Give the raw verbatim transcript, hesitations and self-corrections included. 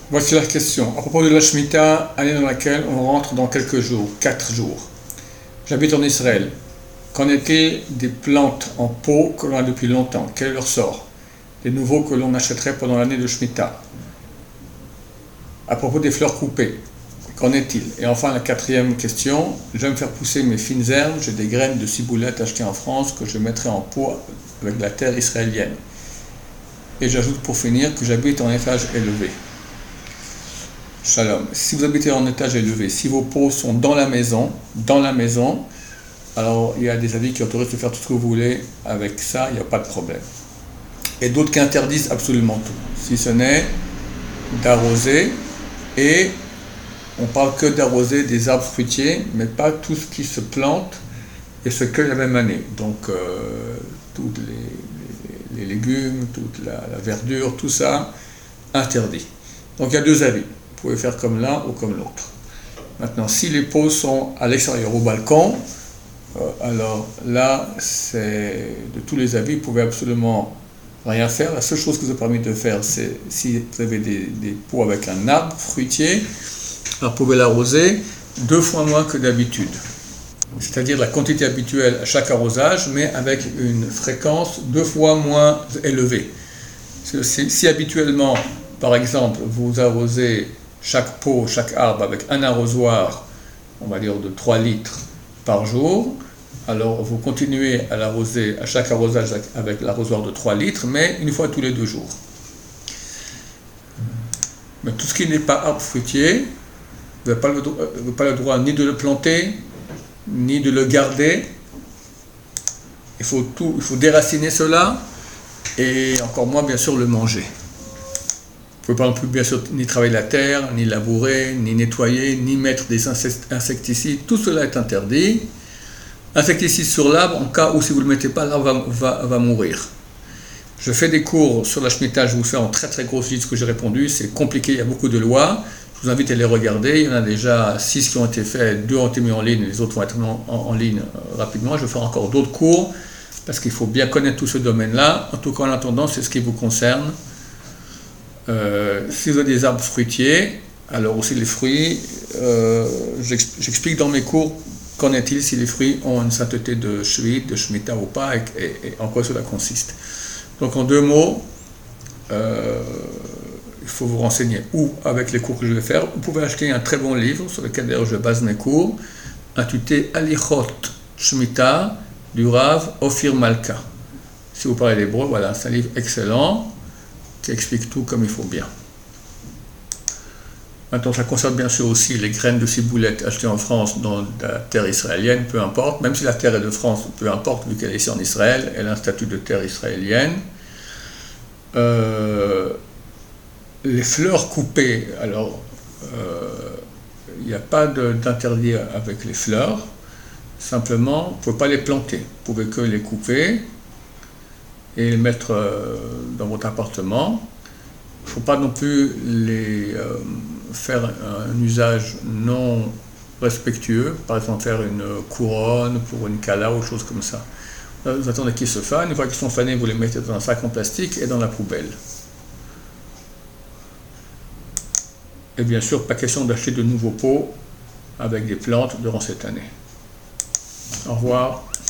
Voici la question. À propos de la Shemitah, année dans laquelle on rentre dans quelques jours, quatre jours. J'habite en Israël. Qu'en est-il des plantes en pot que l'on a depuis longtemps? Quel est leur sort? Les nouveaux que l'on achèterait pendant l'année de Shemitah. À propos des fleurs coupées, qu'en est-il? Et enfin, la quatrième question. J'aime faire pousser mes fines herbes. J'ai des graines de ciboulette achetées en France que je mettrai en pot avec de la terre israélienne. Et j'ajoute pour finir que j'habite en étage élevé. Shalom. Si vous habitez en étage élevé, si vos pots sont dans la maison, dans la maison, alors il y a des avis qui autorisent de faire tout ce que vous voulez avec ça, il n'y a pas de problème. Et d'autres qui interdisent absolument tout, si ce n'est d'arroser, et on parle que d'arroser des arbres fruitiers, mais pas tout ce qui se plante et se cueille la même année. Donc euh, tous les, les, les légumes, toute la, la verdure, tout ça, interdit. Donc il y a deux avis. Vous pouvez faire comme l'un ou comme l'autre. Maintenant, si les pots sont à l'extérieur, au balcon, euh, alors là, c'est de tous les avis, vous pouvez absolument rien faire. La seule chose que vous a permis de faire, c'est si vous avez des, des pots avec un arbre fruitier, alors vous pouvez l'arroser deux fois moins que d'habitude. C'est-à-dire la quantité habituelle à chaque arrosage, mais avec une fréquence deux fois moins élevée. Si, si habituellement, par exemple, vous arrosez chaque pot, chaque arbre avec un arrosoir, on va dire de trois litres par jour, alors vous continuez à l'arroser à chaque arrosage avec l'arrosoir de trois litres, mais une fois tous les deux jours. Mais tout ce qui n'est pas arbre fruitier, vous n'avez pas le, euh, pas le droit ni de le planter, ni de le garder. Il faut, tout, il faut déraciner cela, et encore moins bien sûr le manger. Vous ne pouvez pas non plus bien sûr ni travailler la terre, ni labourer, ni nettoyer, ni mettre des insecticides. Tout cela est interdit. Insecticides sur l'arbre, en cas où si vous ne le mettez pas, l'arbre va, va, va mourir. Je fais des cours sur la Shemitah, je vous fais en très très grosse liste ce que j'ai répondu. C'est compliqué, il y a beaucoup de lois. Je vous invite à les regarder. Il y en a déjà six qui ont été faits, deux ont été mis en ligne, les autres vont être en, en, en ligne rapidement. Je vais faire encore d'autres cours parce qu'il faut bien connaître tout ce domaine-là. En tout cas, en attendant, c'est ce qui vous concerne. Euh, si vous avez des arbres fruitiers, alors aussi les fruits, euh, j'explique dans mes cours qu'en est-il si les fruits ont une sainteté de Shvit, de Shemitah ou pas, et, et, et en quoi cela consiste. Donc en deux mots, euh, il faut vous renseigner ou avec les cours que je vais faire. Vous pouvez acheter un très bon livre sur lequel d'ailleurs je base mes cours, intitulé Alichot Shemitah du Rav Ophir Malka. Si vous parlez l'hébreu, voilà, c'est un livre excellent qui explique tout comme il faut bien. Maintenant, ça concerne bien sûr aussi les graines de ciboulette achetées en France dans la terre israélienne, peu importe, même si la terre est de France, peu importe, vu qu'elle est ici en Israël, elle a un statut de terre israélienne. Euh, les fleurs coupées, alors, il euh, n'y a pas d'interdit avec les fleurs, simplement, vous ne pouvez pas les planter, vous pouvez que les couper et les mettre euh, dans votre appartement. Il ne faut pas non plus les, euh, faire un usage non respectueux, par exemple faire une couronne pour une kala ou chose comme ça. Vous attendez qu'ils se fanent, une fois qu'ils sont fanés, vous les mettez dans un sac en plastique et dans la poubelle. Et bien sûr, pas question d'acheter de nouveaux pots avec des plantes durant cette année. Au revoir.